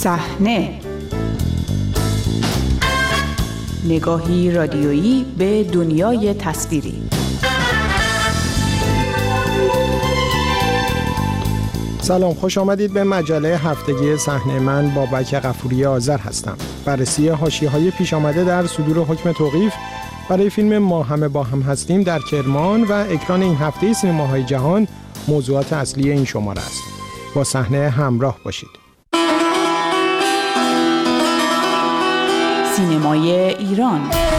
صحنه، نگاهی رادیویی به دنیای تصویری. سلام، خوش آمدید به مجله هفتگی صحنه. من بابک غفوری آذر هستم. بررسی حاشیه‌های پیش آمده در صدور حکم توقیف برای فیلم ما همه با هم هستیم در کرمان و اکران این هفته سینماهای جهان موضوعات اصلی این شماره است. با صحنه همراه باشید. سینمای ایران.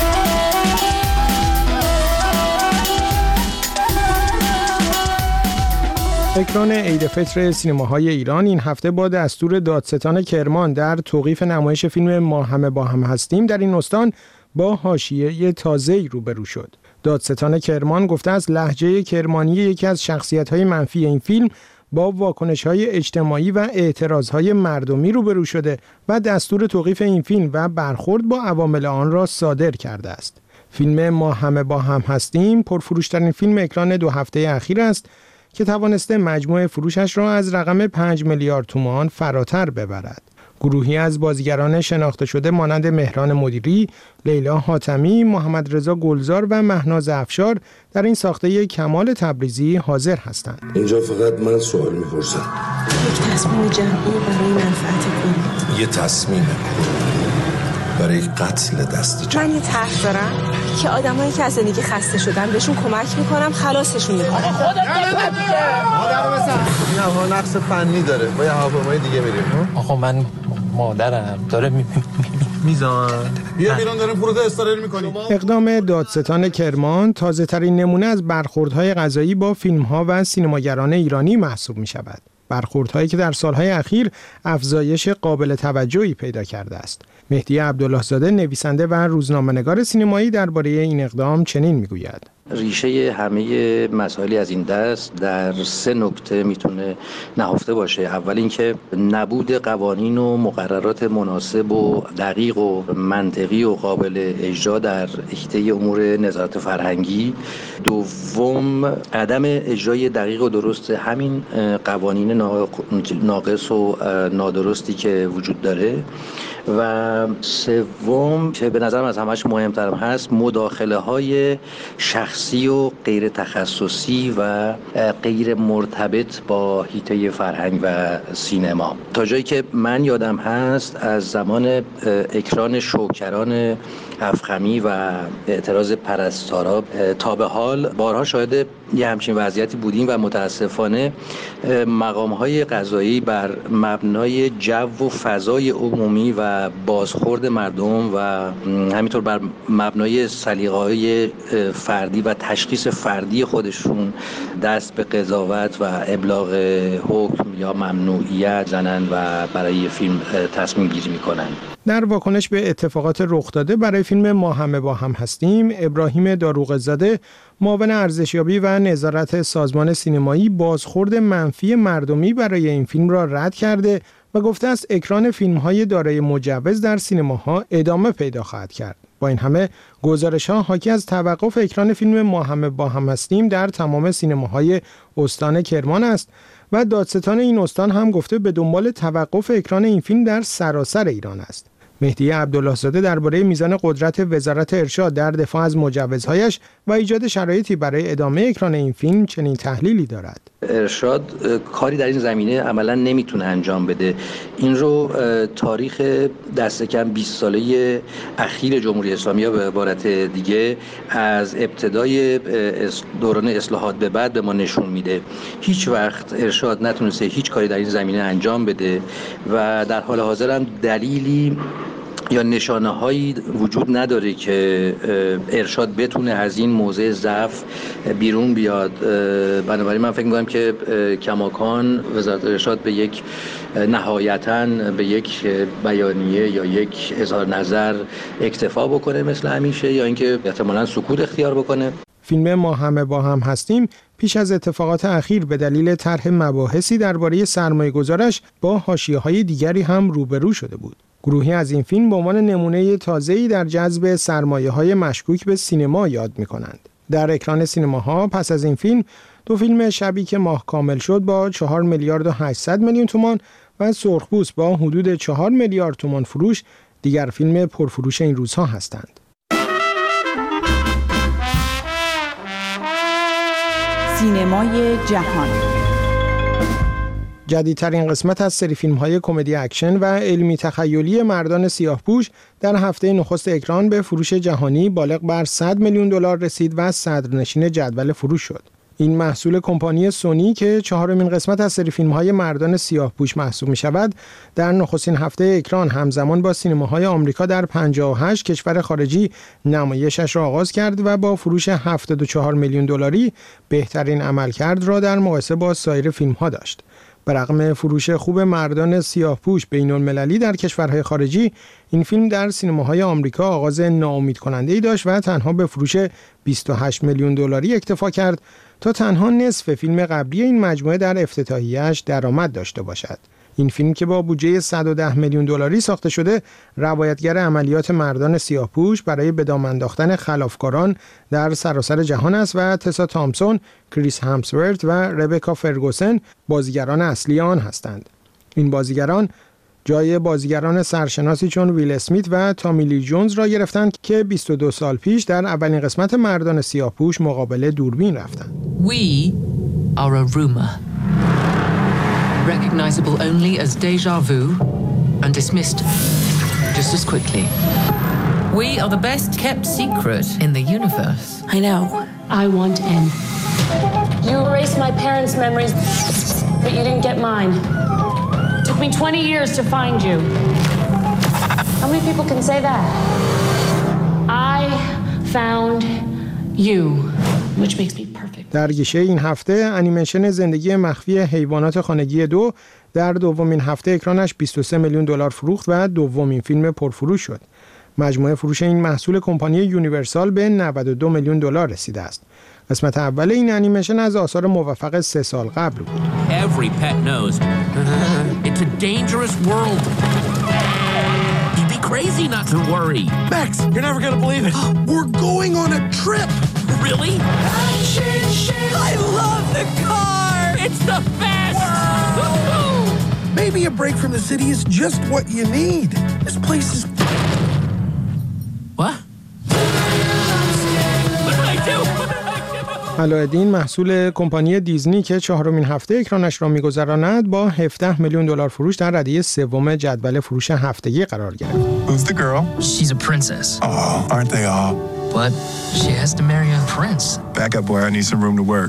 اکران عید فطر سینماهای ایران این هفته با دستور دادستان کرمان در توقیف نمایش فیلم ما همه با هم هستیم در این استان با حاشیه تازه‌ای روبرو شد. دادستان کرمان گفته است لهجه کرمانی یکی از شخصیت‌های منفی این فیلم با واکنش‌های اجتماعی و اعتراض‌های مردمی روبرو شده و دستور توقیف این فیلم و برخورد با عوامل آن را صادر کرده است. فیلم ما همه با هم هستیم پرفروش‌ترین فیلم اکران 2 هفته اخیر است که توانسته مجموع فروشش را از رقم 5 میلیارد تومان فراتر ببرد. گروهی از بازیگران شناخته شده مانند مهران مدیری، لیلا حاتمی، محمد رضا گلزار و مهناز افشار در این ساخته کمال تبریزی حاضر هستند. اینجا فقط من سوال میپرسم. یک تصمیم جمعی برای منفعت کلی. یه تصمیم برای قتل دست جمعی. من یه طرح دارم که آدمایی که از زندگی خسته شدن بهشون کمک میکنم، خلاصشون میکنم. این هوا نقص فنی داره. با یه هواپیمای دیگه میریم. آقا من مادرم داره میزان. بیا بیرون داریم فرود استراحت میکنیم. اقدام دادستان کرمان تازه ترین نمونه از برخوردهای قضایی با فیلم‌ها و سینماگران ایرانی محسوب می‌شود. برخوردهایی که در سالهای اخیر افزایش قابل توجهی پیدا کرده است. مهدی عبدالله زاده نویسنده و روزنامه‌نگار سینمایی درباره این اقدام چنین میگوید: ریشه همه مسائلی از این دست در 3 نکته میتونه نهفته باشه. اول اینکه نبود قوانین و مقررات مناسب و دقیق و منطقی و قابل اجرا در حیطه امور نظارت فرهنگی. دوم عدم اجرای دقیق و درست همین قوانین ناقص و نادرستی که وجود داره. و سوم که به نظرم از همش مهمترم هست مداخله های شخصی و غیر تخصصی و غیر مرتبط با حیطه فرهنگ و سینما. تا جایی که من یادم هست از زمان اکران شوکران افخمی و اعتراض پرستارا تا به حال بارها شاهد یه همچین وضعیتی بودیم و متاسفانه مقام‌های قضایی بر مبنای جو و فضای عمومی و بازخورد مردم و همینطور بر مبنای سلیقه‌های فردی و تشخیص فردی خودشون دست به قضاوت و ابلاغ حکم یا ممنوعیت زنن و برای فیلم تصمیم گیری میکنن. در واکنش به اتفاقات رخ داده برای فیلم ما همه با هم هستیم، ابراهیم داروغ‌زاده معاون ارزشیابی و نظارت سازمان سینمایی بازخورد منفی مردمی برای این فیلم را رد کرده و گفته است اکران فیلم‌های دارای مجوز در سینماها ادامه پیدا خواهد کرد. با این همه گزارش‌ها حاکی از توقف اکران فیلم ما همه با هم هستیم در تمام سینماهای استان کرمان است و دادستان این استان هم گفته به دنبال توقف اکران این فیلم در سراسر ایران است. مهدی عبدالله زاده درباره میزان قدرت وزارت ارشاد در دفاع از مجوزهایش و ایجاد شرایطی برای ادامه اکران این فیلم چنین تحلیلی دارد. ارشاد کاری در این زمینه عملا نمیتونه انجام بده. این رو تاریخ دست کم 20 ساله اخیر جمهوری اسلامی یا به عبارت دیگه از ابتدای دوران اصلاحات به بعد به ما نشون میده. هیچ وقت ارشاد نتونسته هیچ کاری در این زمینه انجام بده و در حال حاضر هم دلیلی یا نشانه‌هایی وجود نداره که ارشاد بتونه از این موضع ضعف بیرون بیاد. بنابراین من فکر می‌کنم که کماکان وزارت ارشاد به یک نهایتاً به یک بیانیه یا یک اظهار نظر اکتفا بکنه مثل همیشه، یا اینکه احتمالاً سکوت اختیار بکنه. فیلم ما همه با هم هستیم پیش از اتفاقات اخیر به دلیل طرح مباحثی درباره سرمایه‌گذارش با حاشیه‌های دیگری هم روبرو شده بود. گروهی از این فیلم به عنوان نمونه تازه‌ای در جذب سرمایه‌های مشکوک به سینما یاد می‌کنند. در اکران سینماها پس از این فیلم 2 فیلم شبی که ماه کامل شد با 4 میلیارد و 800 میلیون تومان و سرخپوست با حدود 4 میلیارد تومان فروش دیگر فیلم پرفروش این روزها هستند. سینمای جهان. جدیدترین قسمت از سری فیلم‌های کمدی اکشن و علمی تخیلی مردان سیاه‌پوش در هفته نخست اکران به فروش جهانی بالغ بر 100 میلیون دلار رسید و صدرنشین جدول فروش شد. این محصول کمپانی سونی که چهارمین قسمت از سری فیلم‌های مردان سیاه‌پوش محسوب می‌شود، در نخستین هفته اکران همزمان با سینماهای آمریکا در 58 کشور خارجی نمایشش را آغاز کرد و با فروش 74 میلیون دلاری بهترین عملکرد را در مقایسه با سایر فیلم‌ها داشت. به رغم فروش خوب مردان سیاه‌پوش بین‌المللی در کشورهای خارجی، این فیلم در سینماهای آمریکا آغاز ناامیدکننده‌ای داشت و تنها به فروش 28 میلیون دلاری اکتفا کرد تا تنها نصف فیلم قبلی این مجموعه در افتتاحیه‌اش درآمد داشته باشد. این فیلم که با بودجه 110 میلیون دلاری ساخته شده، روایتگر عملیات مردان سیاه‌پوش برای به دام انداختن خلافکاران در سراسر جهان است و تسا تامسون، کریس همسورت و ربکا فرگوسن بازیگران اصلی آن هستند. این بازیگران جای بازیگران سرشناسی چون ویل اسمیت و تامی لی جونز را گرفتند که 22 سال پیش در اولین قسمت مردان سیاه‌پوش مقابل دوربین رفتند. We are a rumor. Recognizable only as déjà vu and dismissed just as quickly. We are the best kept secret in the universe. I know. I want in. You erased my parents' memories, but you didn't get mine. It took me 20 years to find you. How many people can say that? I found you, which makes me perfect. در گیشه این هفته انیمیشن زندگی مخفی حیوانات خانگی 2 در دومین هفته اکرانش 23 میلیون دلار فروخت و دومین فیلم پرفروش شد. مجموع فروش این محصول کمپانی یونیورسال به 92 میلیون دلار رسیده است. قسمت اول این انیمیشن از آثار موفق 3 سال قبل بود. Every pet knows it's a dangerous world. You'd be crazy not to worry. Max, you're never gonna believe it. We're going on a trip. Really? I love the car. It's the best. Maybe a break from the city is just what you need. This place is... What? What did I do? علایالدین محصول کمپانی دیزنی که چهارمین هفته اکرانش را می‌گذراند با 17 میلیون دلار فروش در ردیف سوم جدول فروش هفتگی قرار گرفت. Who's the girl? She's a princess. Oh, aren't they all? But she has to marry a prince. Back up, boy. I need some room to work.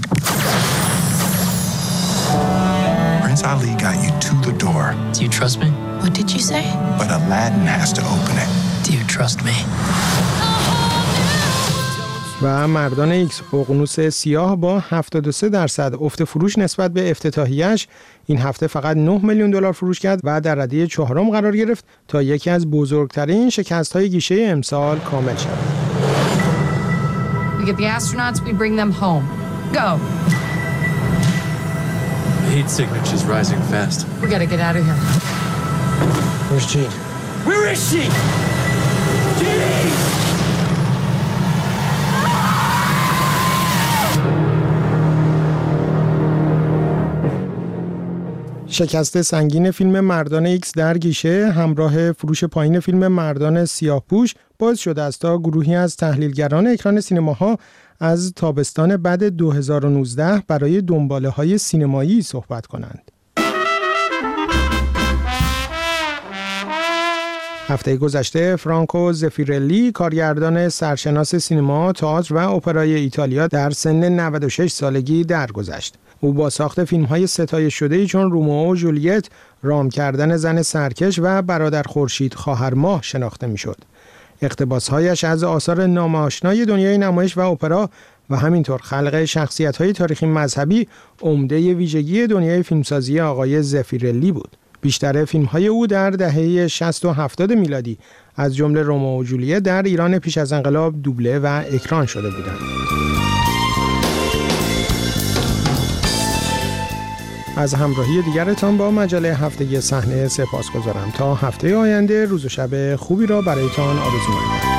Prince Ali got you to the door. Do you trust me? What did you say? But Aladdin has to open it. Do you trust me? و مردان ایکس ققنوس سیاه با 73% افت فروش نسبت به افتتاحیه‌اش این هفته فقط 9 میلیون دلار فروش کرد و در ردیف چهارم قرار گرفت تا یکی از بزرگترین شکست‌های گیشه امسال کامل شود. We get the astronauts, we bring them home. Go. The heat signature's rising fast. We gotta get out of here. Where's Jean? Where is she? Jean! شکست سنگین فیلم مردان ایکس در گیشه همراه فروش پایین فیلم مردان سیاه‌پوش باعث شده است تا گروهی از تحلیلگران اکران سینماها از تابستان بعد 2019 برای دنباله‌های سینمایی صحبت کنند. هفته گذشته فرانکو زفیرلی، کارگردان سرشناس سینما، تئاتر و اپرای ایتالیا در سن 96 سالگی درگذشت. او با ساخت فیلم‌های ستایش شده‌ای چون رومئو و جولیت، رام کردن زن سرکش و برادر خورشید خواهر ماه شناخته می‌شد. اقتباس‌هایش از آثار نام‌آشنای دنیای نمایش و اپرا و همینطور خلق شخصیت‌های تاریخی مذهبی عمده ویژگی دنیای فیلمسازی آقای زفیرلی بود. بیشتر فیلم‌های او در دهه 60 و 70 میلادی از جمله رومئو و جولیت در ایران پیش از انقلاب دوبله و اکران شده بودند. از همراهی دیگرتان با مجله هفتگی صحنه سپاسگزارم. تا هفته آینده روز و شب خوبی را برایتان آرزو می‌کنم.